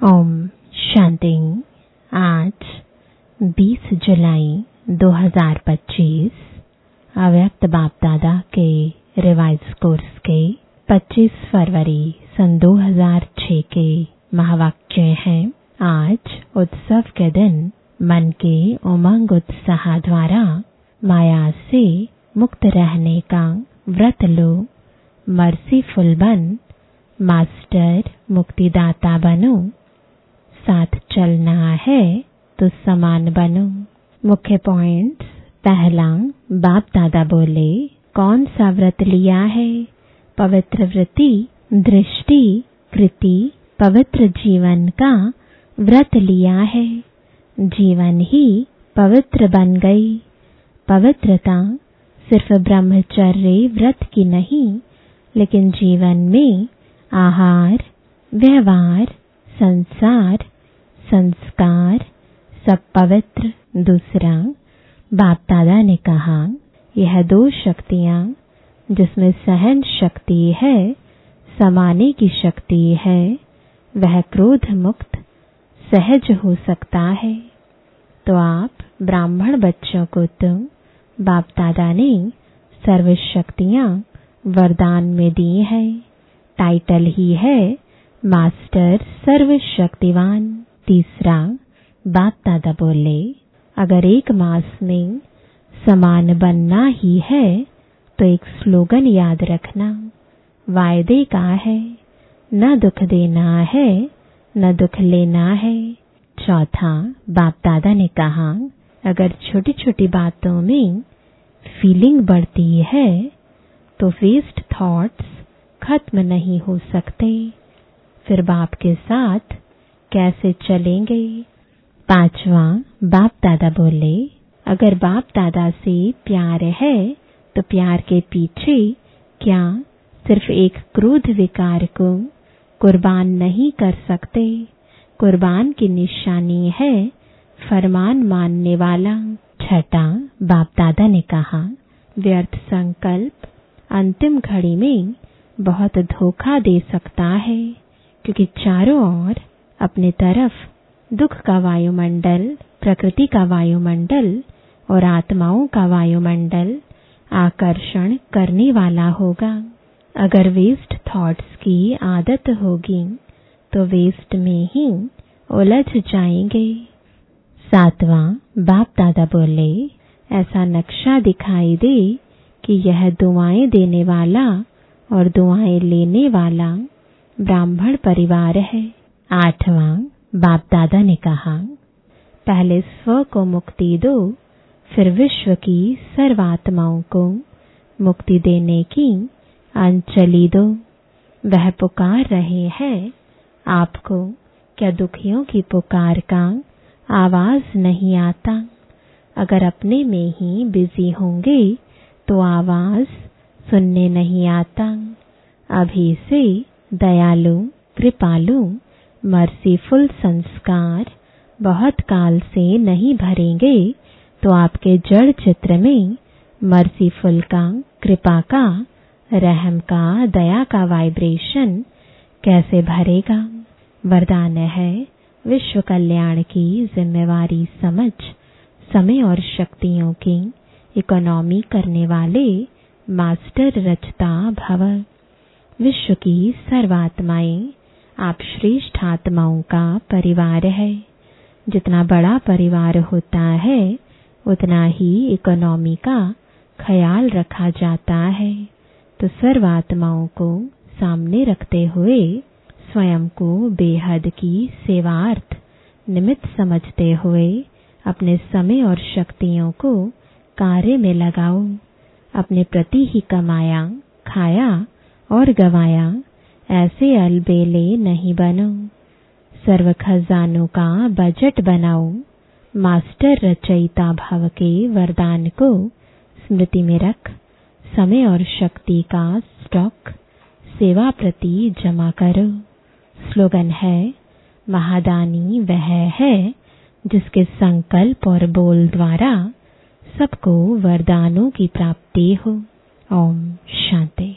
ओम शांति। आज 20 जुलाई 2025 अव्यक्त बाप दादा के रिवाइज कोर्स के 25 फरवरी सन 2006 के महावाक्य हैं। आज उत्सव के दिन मन के उमंग उत्साह द्वारा माया से मुक्त रहने का व्रत लो। मर्सीफुल बन, मास्टर मुक्तिदाता बनो। साथ चलना है तो समान बनो। मुख्य पॉइंट्स। पहला, बाप दादा बोले, कौन सा व्रत लिया है? पवित्र वृत्ति, दृष्टि, कृति, पवित्र जीवन का व्रत लिया है। जीवन ही पवित्र बन गई। पवित्रता सिर्फ ब्रह्मचर्य व्रत की नहीं, लेकिन जीवन में आहार, व्यवहार, संसार, संस्कार सब पवित्र। दूसरा, बाप दादा ने कहा, यह दो शक्तियां जिसमें सहन शक्ति है, समाने की शक्ति है, वह क्रोध मुक्त सहज हो सकता है। तो आप ब्राह्मण बच्चों को तो बाप दादा ने सर्व शक्तियां वरदान में दी है। टाइटल ही है मास्टर सर्वशक्तिवान। तीसरा, बाप दादा बोले, अगर एक मास में समान बनना ही है तो एक स्लोगन याद रखना, वायदे का है, न दुख देना है न दुख लेना है। चौथा, बाप दादा ने कहा, अगर छोटी छोटी बातों में फीलिंग बढ़ती है तो वेस्ट थॉट्स खत्म नहीं हो सकते, फिर बाप के साथ कैसे चलेंगे? पांचवा, बाप दादा बोले, अगर बाप दादा से प्यार है तो प्यार के पीछे क्या सिर्फ एक क्रोध विकार को कुर्बान नहीं कर सकते? कुर्बान की निशानी है फरमान मानने वाला। छठा, बाप दादा ने कहा, व्यर्थ संकल्प अंतिम घड़ी में बहुत धोखा दे सकता है, क्योंकि चारों ओर अपने तरफ दुख का वायुमंडल, प्रकृति का वायुमंडल और आत्माओं का वायुमंडल आकर्षण करने वाला होगा। अगर वेस्ट थॉट्स की आदत होगी तो वेस्ट में ही उलझ जाएंगे। सातवां, बाप दादा बोले, ऐसा नक्शा दिखाई दे कि यह दुआएं देने वाला और दुआएं लेने वाला ब्राह्मण परिवार है। आठवां, बाप दादा ने कहा, पहले स्व को मुक्ति दो, फिर विश्व की सर्वात्माओं को मुक्ति देने की अंजलि दो। वह पुकार रहे हैं आपको, क्या दुखियों की पुकार का आवाज नहीं आता? अगर अपने में ही बिजी होंगे तो आवाज सुनने नहीं आता। अभी से दयालु, कृपालु, मर्सीफुल संस्कार बहुत काल से नहीं भरेंगे तो आपके जड़ चित्र में मर्सीफुल का, कृपा का, रहम का, दया का वाइब्रेशन कैसे भरेगा? वरदान है विश्व कल्याण की जिम्मेवारी समझ समय और शक्तियों की इकोनॉमी करने वाले मास्टर रचता भव। विश्व की सर्वात्माएं आप श्रेष्ठ आत्माओं का परिवार है। जितना बड़ा परिवार होता है उतना ही इकोनॉमी का ख्याल रखा जाता है। तो सर्वात्माओं को सामने रखते हुए स्वयं को बेहद की सेवार्थ निमित्त समझते हुए अपने समय और शक्तियों को कार्य में लगाओ। अपने प्रति ही कमाया, खाया और गवाया, ऐसे अलबेले नहीं बनो। सर्व खजानों का बजट बनाओ। मास्टर रचयिता भाव के वरदान को स्मृति में रख समय और शक्ति का स्टॉक सेवा प्रति जमा करो। स्लोगन है, महादानी वह है जिसके संकल्प और बोल द्वारा सबको वरदानों की प्राप्ति हो। ओम शांति।